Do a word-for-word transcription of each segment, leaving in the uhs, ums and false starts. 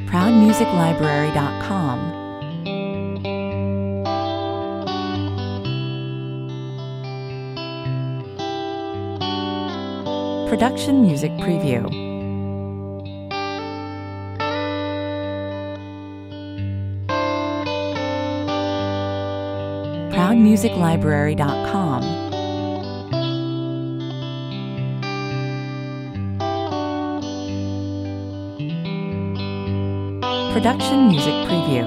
proud music library dot com. Production Music Preview. proud music library dot com. Production Music Preview.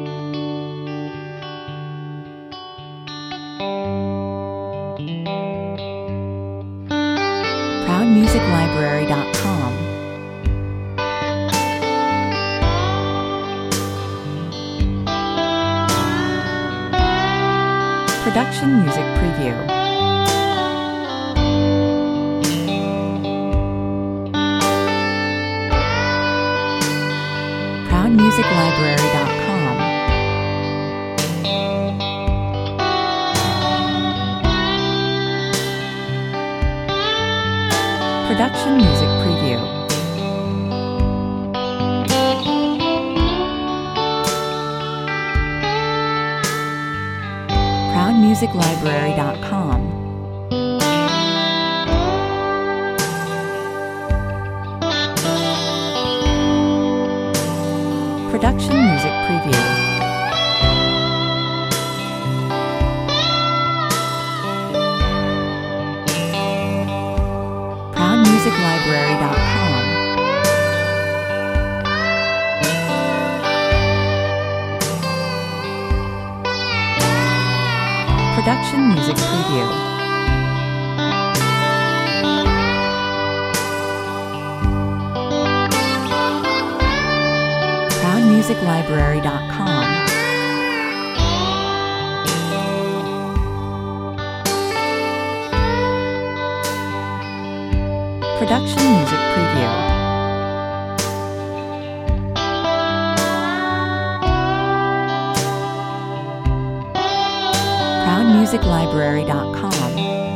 proud music library dot com. Production Music Preview. proud music library dot com. Production Music Preview. proud music library dot com. Production Music Preview. proud music library dot com. Production Music Preview. proud music library dot com. Production Music Preview. proud music library dot com.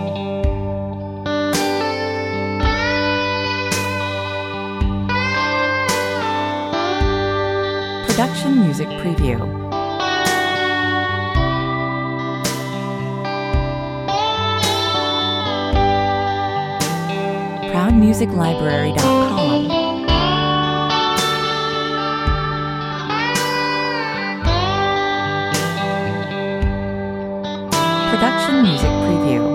Production Music Preview. proud music library dot com. Production Music Preview.